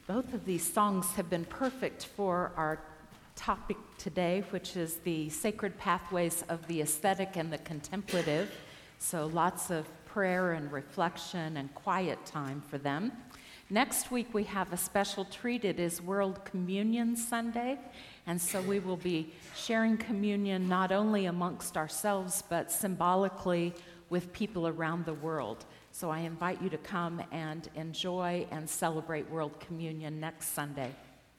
Both of these songs have been perfect for our topic today, which is the sacred pathways of the aesthetic and the contemplative. So lots of prayer and reflection and quiet time for them. Next week we have a special treat. It is World Communion Sunday, and so we will be sharing communion not only amongst ourselves, but symbolically with people around the world. So I invite you to come and enjoy and celebrate World Communion next Sunday.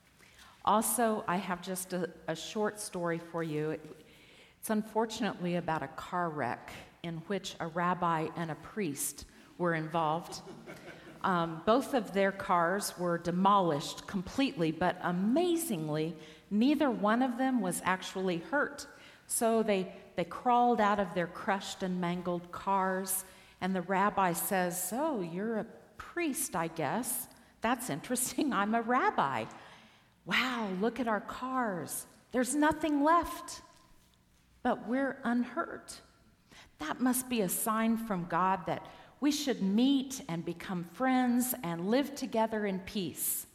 Also, I have just a short story for you. It's unfortunately about a car wreck in which a rabbi and a priest were involved. Both of their cars were demolished completely, but amazingly, neither one of them was actually hurt. So they crawled out of their crushed and mangled cars, and the rabbi says, "So, you're a priest, I guess. That's interesting. I'm a rabbi. Wow, look at our cars. There's nothing left, but we're unhurt. That must be a sign from God that we should meet and become friends and live together in peace."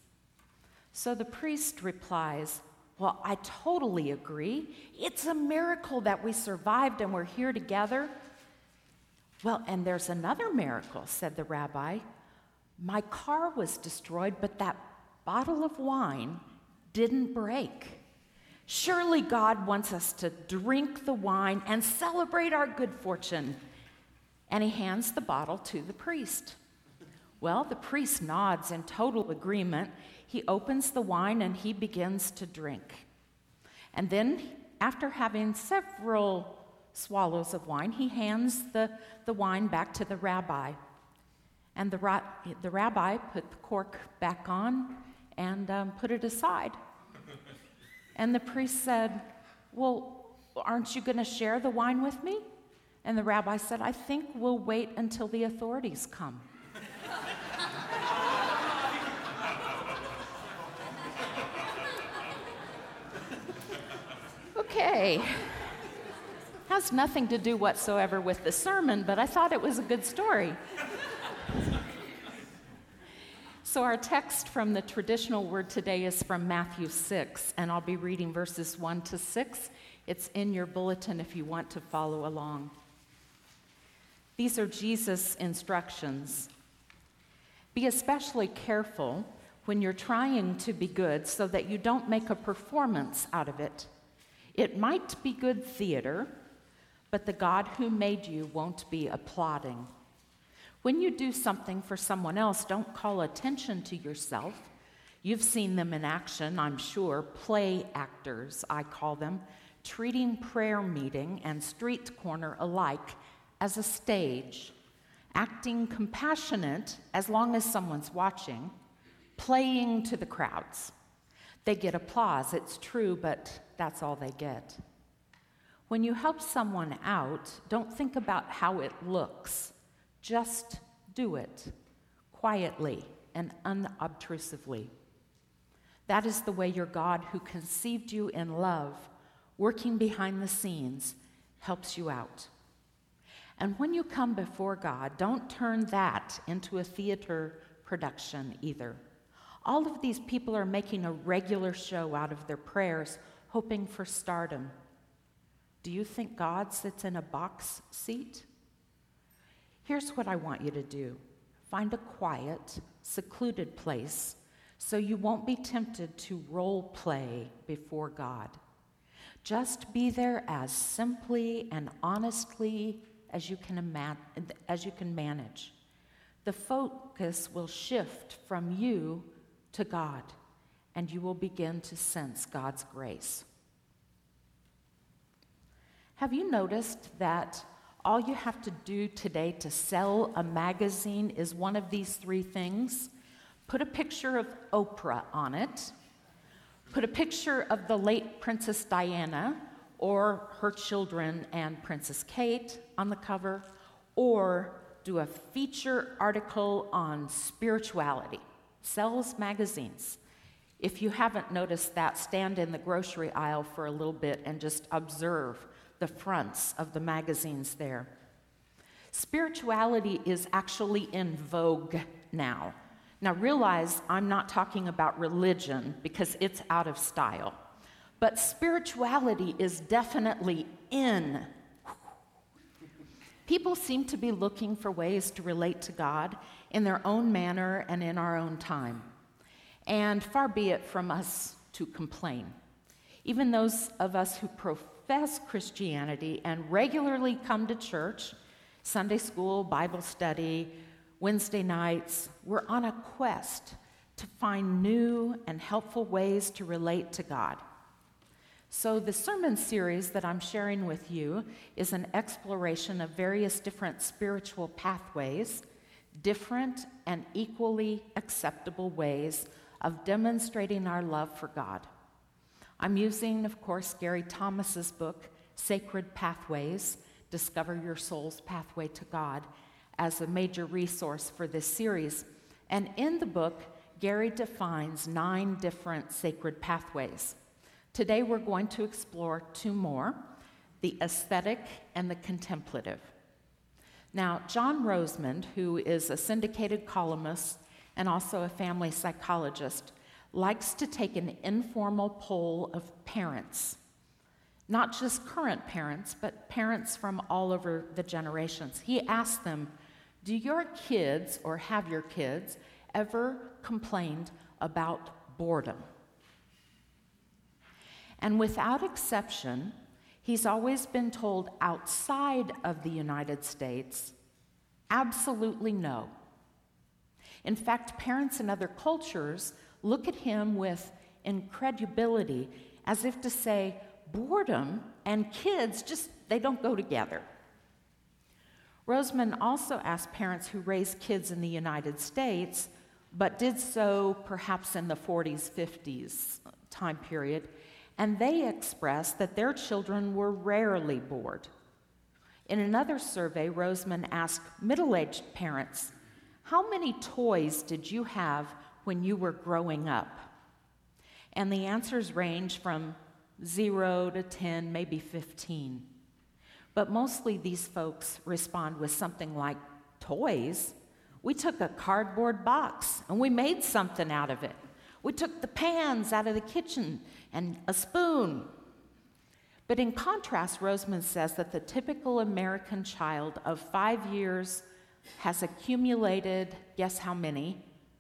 So the priest replies, "Well, I totally agree. It's a miracle that we survived and we're here together." "Well, and there's another miracle," said the rabbi. "My car was destroyed, but that bottle of wine didn't break. Surely God wants us to drink the wine and celebrate our good fortune." And he hands the bottle to the priest. Well, the priest nods in total agreement. He opens the wine and he begins to drink. And then, after having several swallows of wine, he hands the wine back to the rabbi. And the rabbi put the cork back on and put it aside. And the priest said, "Well, aren't you going to share the wine with me?" And the rabbi said, "I think we'll wait until the authorities come." Okay. Has nothing to do whatsoever with the sermon, but I thought it was a good story. So our text from the traditional word today is from Matthew 6, and I'll be reading verses 1 to 6. It's in your bulletin if you want to follow along. These are Jesus' instructions. "Be especially careful when you're trying to be good so that you don't make a performance out of it. It might be good theater, but the God who made you won't be applauding. When you do something for someone else, don't call attention to yourself. You've seen them in action, I'm sure, play actors, I call them, treating prayer meeting and street corner alike as a stage, acting compassionate as long as someone's watching, playing to the crowds. They get applause, it's true, but that's all they get. When you help someone out, don't think about how it looks. Just do it quietly and unobtrusively. That is the way your God, who conceived you in love, working behind the scenes, helps you out. And when you come before God, don't turn that into a theater production either. All of these people are making a regular show out of their prayers, hoping for stardom. Do you think God sits in a box seat? Here's what I want you to do. Find a quiet, secluded place so you won't be tempted to role play before God. Just be there as simply and honestly as you can manage. The focus will shift from you to God, and you will begin to sense God's grace. Have you noticed that all you have to do today to sell a magazine is one of these three things? Put a picture of Oprah on it, put a picture of the late Princess Diana or her children and Princess Kate on the cover, or do a feature article on spirituality. Sells magazines. If you haven't noticed that, stand in the grocery aisle for a little bit and just observe the fronts of the magazines there. Spirituality is actually in vogue now. Now realize I'm not talking about religion because it's out of style, but spirituality is definitely in. People seem to be looking for ways to relate to God in their own manner and in our own time. And far be it from us to complain. Even those of us who profess Christianity and regularly come to church, Sunday school, Bible study, Wednesday nights, we're on a quest to find new and helpful ways to relate to God. So the sermon series that I'm sharing with you is an exploration of various different spiritual pathways, different and equally acceptable ways of demonstrating our love for God. I'm using, of course, Gary Thomas's book, Sacred Pathways, Discover Your Soul's Pathway to God, as a major resource for this series. And in the book, Gary defines 9 different sacred pathways. Today we're going to explore 2 more, the aesthetic and the contemplative. Now, John Rosemond, who is a syndicated columnist and also a family psychologist, likes to take an informal poll of parents, not just current parents, but parents from all over the generations. He asks them, do your kids or have your kids ever complained about boredom? And without exception, he's always been told outside of the United States, absolutely no. In fact, parents in other cultures look at him with incredulity, as if to say, boredom and kids they don't go together. Rosemond also asked parents who raised kids in the United States, but did so perhaps in the 40s, 50s time period, and they expressed that their children were rarely bored. In another survey, Rosemond asked middle-aged parents, how many toys did you have when you were growing up? And the answers range from 0 to 10, maybe 15. But mostly these folks respond with something like, toys? We took a cardboard box and we made something out of it. We took the pans out of the kitchen and a spoon. But in contrast, Rosemond says that the typical American child of 5 years has accumulated, guess how many?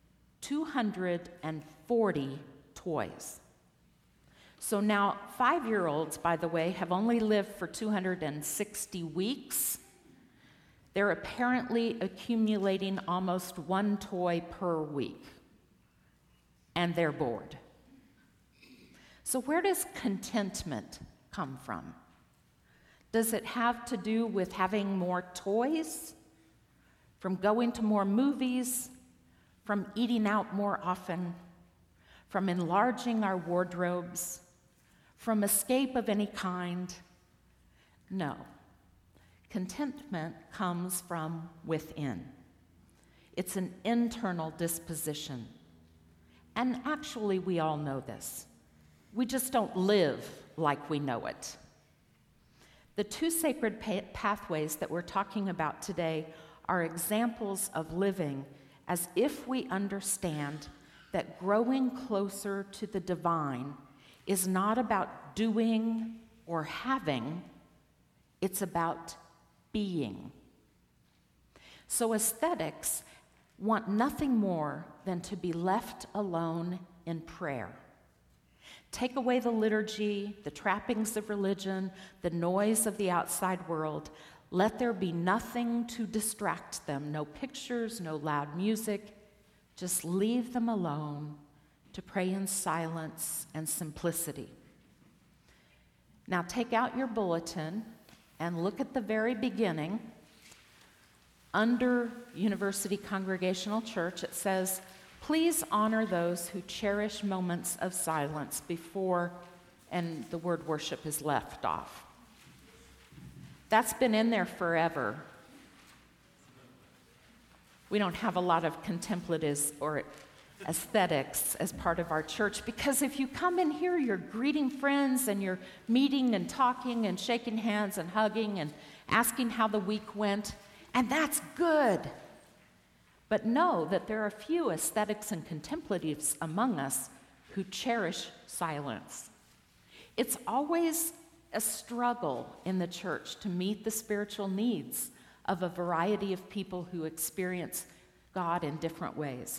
240 toys. So now 5-year-olds, by the way, have only lived for 260 weeks. They're apparently accumulating almost 1 toy per week, and they're bored. So where does contentment come from? Does it have to do with having more toys? From going to more movies? From eating out more often? From enlarging our wardrobes? From escape of any kind? No. Contentment comes from within. It's an internal disposition. And actually, we all know this. We just don't live like we know it. The 2 sacred pathways that we're talking about today are examples of living as if we understand that growing closer to the divine is not about doing or having, it's about being. So aesthetics want nothing more than to be left alone in prayer. Take away the liturgy, the trappings of religion, the noise of the outside world. Let there be nothing to distract them, no pictures, no loud music. Just leave them alone to pray in silence and simplicity. Now take out your bulletin and look at the very beginning. Under University Congregational Church, it says, please honor those who cherish moments of silence before, and the word worship is left off. That's been in there forever. We don't have a lot of contemplatives or aesthetics as part of our church, because if you come in here, you're greeting friends and you're meeting and talking and shaking hands and hugging and asking how the week went, and that's good. but know that there are few aesthetics and contemplatives among us who cherish silence. It's always a struggle in the church to meet the spiritual needs of a variety of people who experience God in different ways.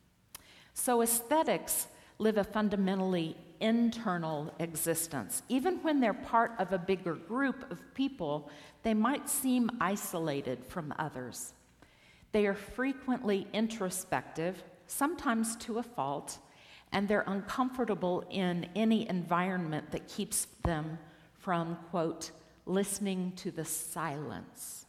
So aesthetics live a fundamentally internal existence. Even when they're part of a bigger group of people, they might seem isolated from others. They are frequently introspective, sometimes to a fault, and they're uncomfortable in any environment that keeps them from, quote, listening to the silence.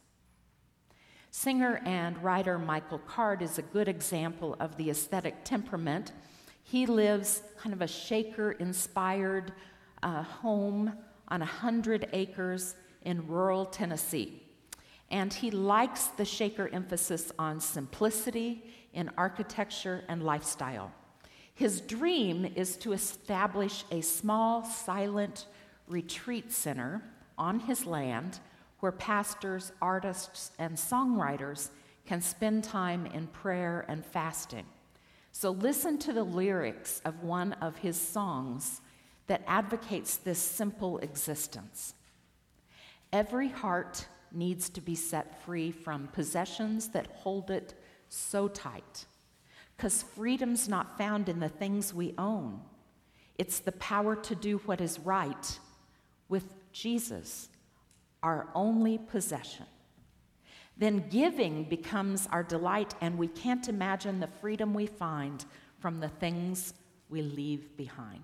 Singer and writer Michael Card is a good example of the aesthetic temperament. He lives kind of a Shaker-inspired home on 100 acres in rural Tennessee. And he likes the Shaker emphasis on simplicity in architecture and lifestyle. His dream is to establish a small, silent retreat center on his land where pastors, artists, and songwriters can spend time in prayer and fasting. So listen to the lyrics of one of his songs that advocates this simple existence. Every heart needs to be set free from possessions that hold it so tight, because freedom's not found in the things we own. It's the power to do what is right with Jesus, our only possession. Then giving becomes our delight, and we can't imagine the freedom we find from the things we leave behind.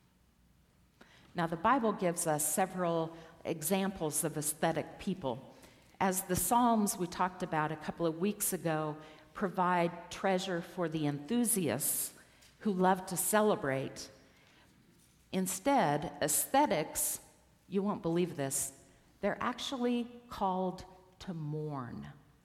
Now, the Bible gives us several examples of aesthetic people. As the Psalms we talked about a couple of weeks ago provide treasure for the enthusiasts who love to celebrate, instead, aesthetics, you won't believe this, they're actually called to mourn,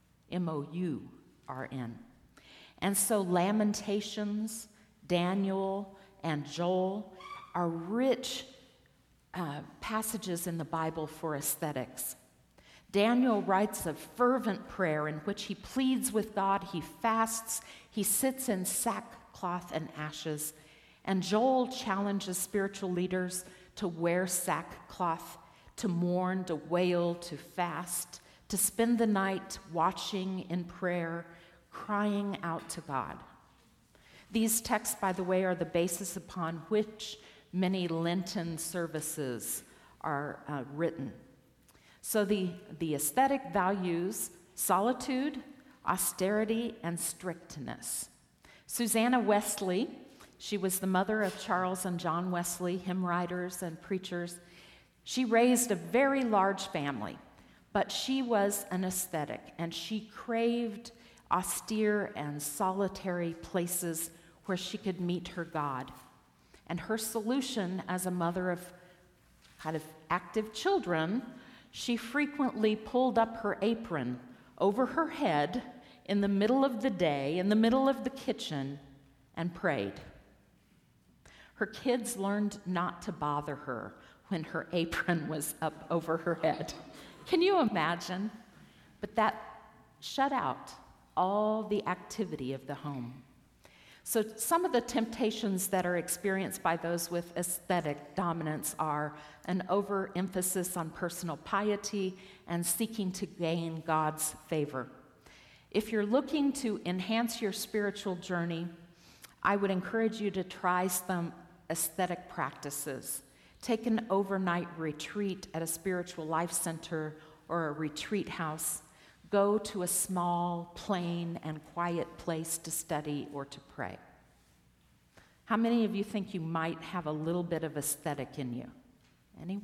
M-O-U-R-N. And so Lamentations, Daniel, and Joel are rich passages in the Bible for aesthetics. Daniel writes of fervent prayer in which he pleads with God, he fasts, he sits in sackcloth and ashes, and Joel challenges spiritual leaders to wear sackcloth, to mourn, to wail, to fast, to spend the night watching in prayer, crying out to God. These texts, by the way, are the basis upon which many Lenten services are written. So the aesthetic values solitude, austerity, and strictness. Susanna Wesley, she was the mother of Charles and John Wesley, hymn writers and preachers. She raised a very large family, but she was an ascetic, and she craved austere and solitary places where she could meet her God. And her solution as a mother of kind of active children, she frequently pulled up her apron over her head in the middle of the day, in the middle of the kitchen, and prayed. Her kids learned not to bother her when her apron was up over her head. Can you imagine? But that shut out all the activity of the home. So some of the temptations that are experienced by those with aesthetic dominance are an overemphasis on personal piety and seeking to gain God's favor. If you're looking to enhance your spiritual journey, I would encourage you to try some aesthetic practices. Take an overnight retreat at a spiritual life center or a retreat house. Go to a small, plain, and quiet place to study or to pray. How many of you think you might have a little bit of aesthetic in you? Any?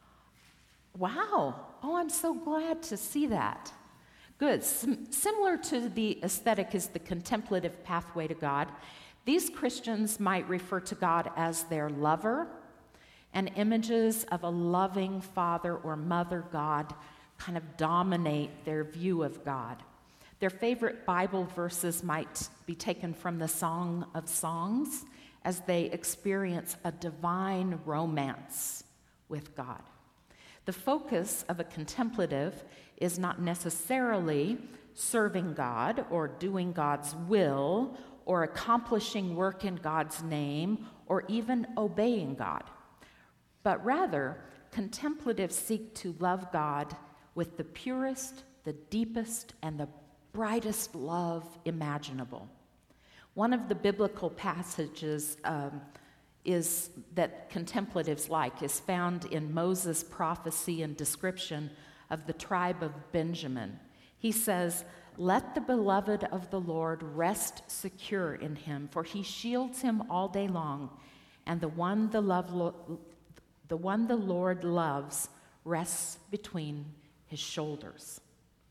Wow. Oh, I'm so glad to see that. Good. Similar to the aesthetic is the contemplative pathway to God. These Christians might refer to God as their lover, and images of a loving father or mother God kind of dominate their view of God. Their favorite Bible verses might be taken from the Song of Songs as they experience a divine romance with God. The focus of a contemplative is not necessarily serving God or doing God's will or accomplishing work in God's name or even obeying God. But rather, contemplatives seek to love God with the purest, the deepest, and the brightest love imaginable. One of the biblical passages is that contemplatives like is found in Moses' prophecy and description of the tribe of Benjamin. He says, "Let the beloved of the Lord rest secure in him, for he shields him all day long, and the one the Lord loves rests between his shoulders."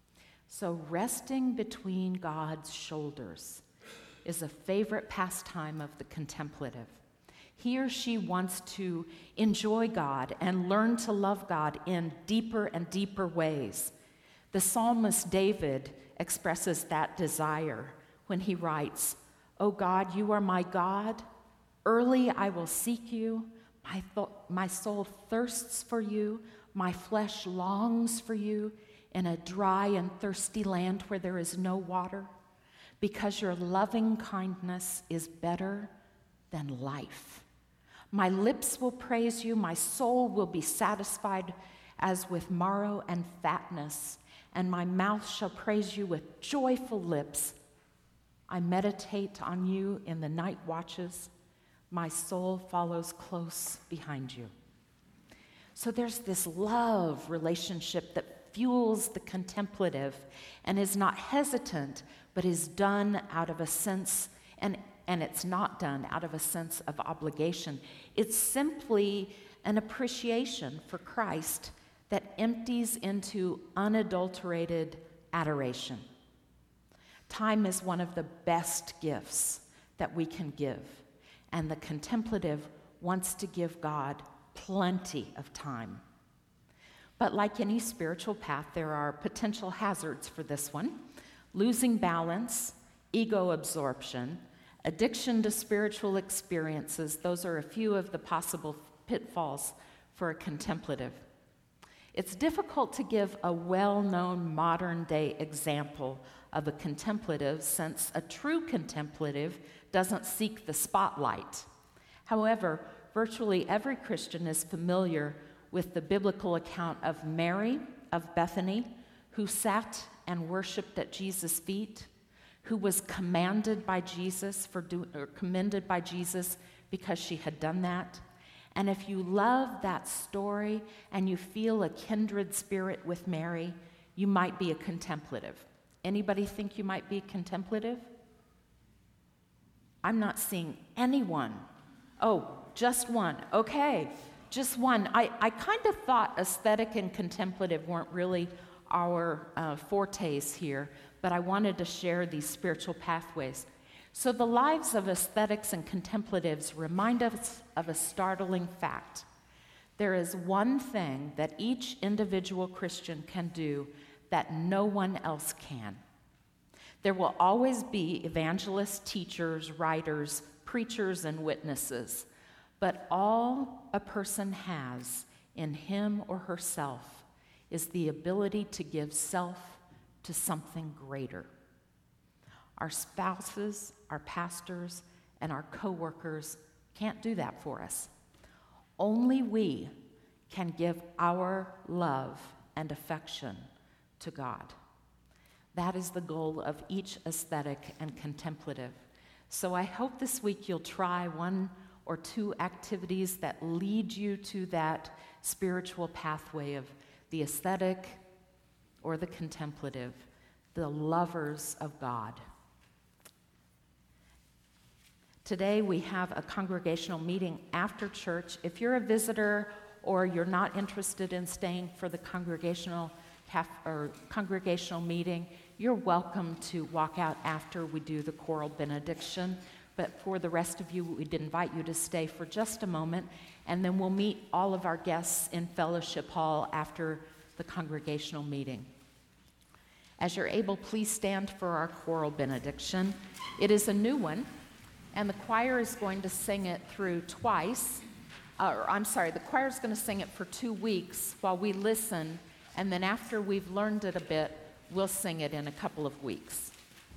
So resting between God's shoulders is a favorite pastime of the contemplative. He or she wants to enjoy God and learn to love God in deeper and deeper ways. The psalmist David expresses that desire when he writes, "O God, you are my God. Early I will seek you. My soul thirsts for you. My flesh longs for you in a dry and thirsty land where there is no water, because your loving kindness is better than life. My lips will praise you. My soul will be satisfied as with marrow and fatness, and my mouth shall praise you with joyful lips. I meditate on you in the night watches. My soul follows close behind you." So there's this love relationship that fuels the contemplative and is not hesitant, but is done out of a sense, and it's not done out of a sense of obligation. It's simply an appreciation for Christ that empties into unadulterated adoration. Time is one of the best gifts that we can give, and the contemplative wants to give God plenty of time. But like any spiritual path, there are potential hazards for this one: losing balance, ego absorption, addiction to spiritual experiences. Those are a few of the possible pitfalls for a contemplative. It's difficult to give a well-known modern-day example of a contemplative, since a true contemplative doesn't seek the spotlight. However, virtually every Christian is familiar with the biblical account of Mary of Bethany, who sat and worshiped at Jesus' feet, who was commended by Jesus commended by Jesus because she had done that. And if you love that story and you feel a kindred spirit with Mary, you might be a contemplative. Anybody think you might be contemplative? I'm not seeing anyone. Oh, just one. Okay, just one. I kind of thought aesthetic and contemplative weren't really our fortes here, but I wanted to share these spiritual pathways. So the lives of aesthetics and contemplatives remind us of a startling fact. There is one thing that each individual Christian can do that no one else can. There will always be evangelists, teachers, writers, preachers, and witnesses, but all a person has in him or herself is the ability to give self to something greater. Our spouses, our pastors, and our co-workers can't do that for us. Only we can give our love and affection to God. That is the goal of each aesthetic and contemplative. So I hope this week you'll try one or two activities that lead you to that spiritual pathway of the aesthetic or the contemplative, the lovers of God. Today we have a congregational meeting after church. If you're a visitor or you're not interested in staying for the congregational meeting, you're welcome to walk out after we do the choral benediction. But for the rest of you, we'd invite you to stay for just a moment, and then we'll meet all of our guests in Fellowship Hall after the congregational meeting. As you're able, please stand for our choral benediction. It is a new one, and the choir is going to sing it through twice. The choir is going to sing it for 2 weeks while we listen, and then after we've learned it a bit, we'll sing it in a couple of weeks.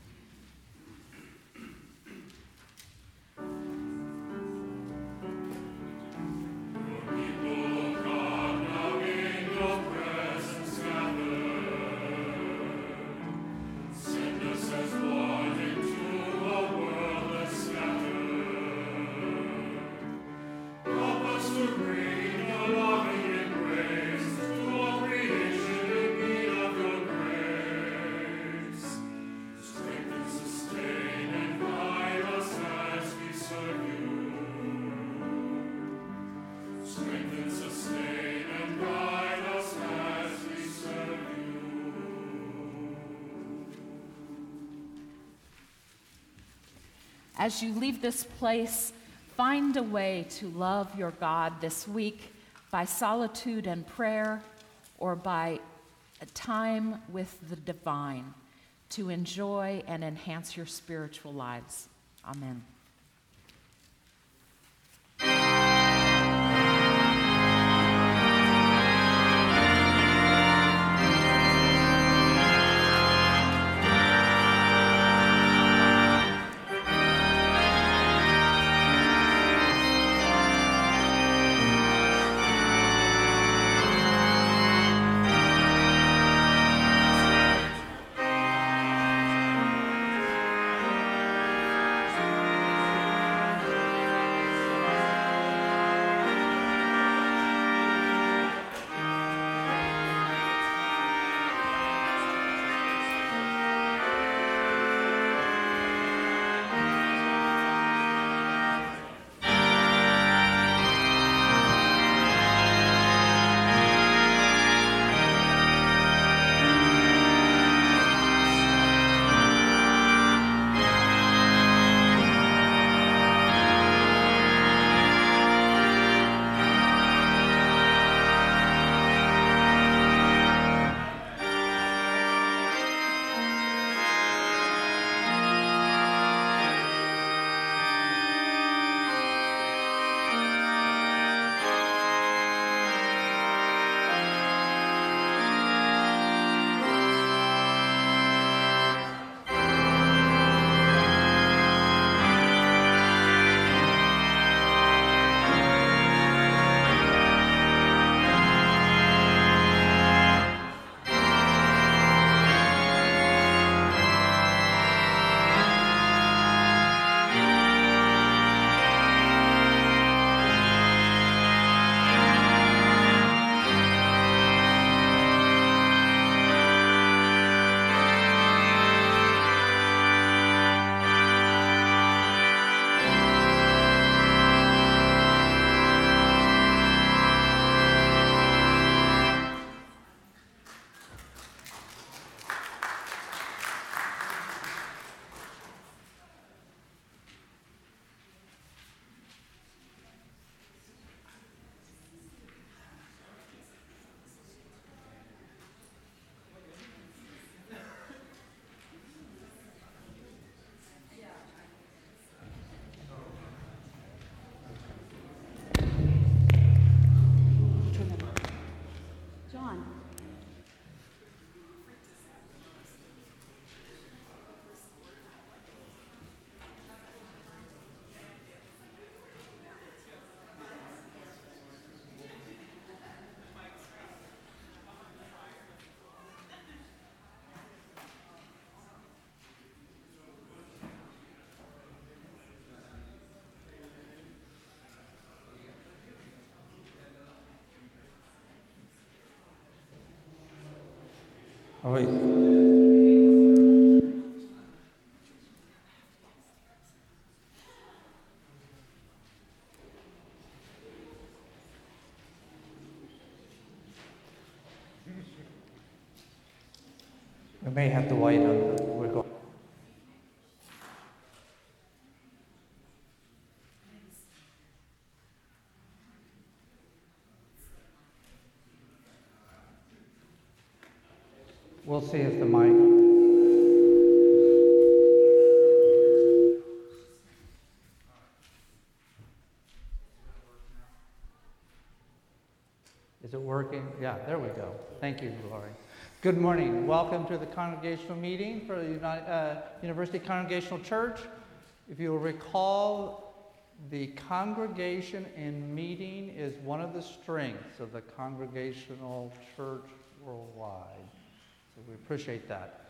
As you leave this place, find a way to love your God this week by solitude and prayer, or by a time with the divine to enjoy and enhance your spiritual lives. Amen. All right. We may have to wait on. We're going. We'll see if the mic. Is it working? Yeah, there we go. Thank you, Lori. Good morning. Welcome to the congregational meeting for the University Congregational Church. If you'll recall, the congregation in meeting is one of the strengths of the Congregational Church worldwide. So we appreciate that.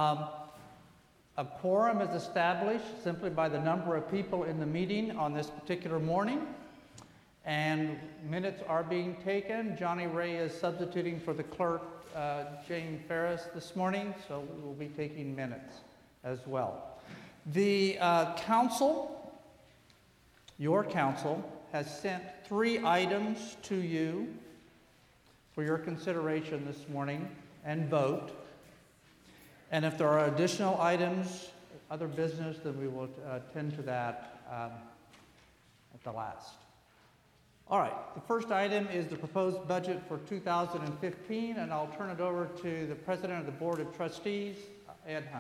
A quorum is established simply by the number of people in the meeting on this particular morning. And minutes are being taken. Johnny Ray is substituting for the clerk, Jane Ferris, this morning, so we will be taking minutes as well. The council, your council, has sent 3 items to you for your consideration this morning and vote. And if there are additional items, other business, then we will tend to that at the last. All right, the first item is the proposed budget for 2015, and I'll turn it over to the President of the Board of Trustees, Ed Hunt.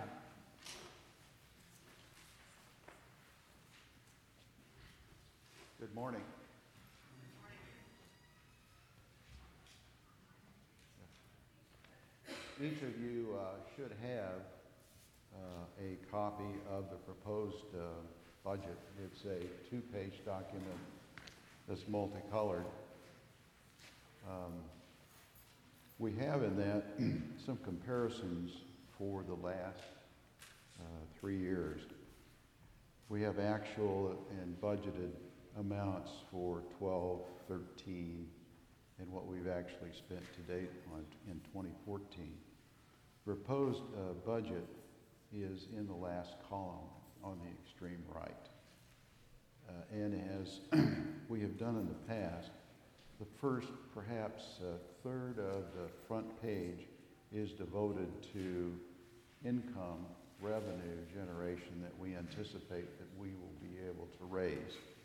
Good morning. Each of you should have a copy of the proposed budget. It's a 2-page document that's multicolored. We have in that some comparisons for the last 3 years. We have actual and budgeted amounts for 12, 13, and what we've actually spent to date in 2014. Proposed budget is in the last column on the extreme right. And as we have done in the past, the first, perhaps third of the front page is devoted to income revenue generation that we anticipate that we will be able to raise.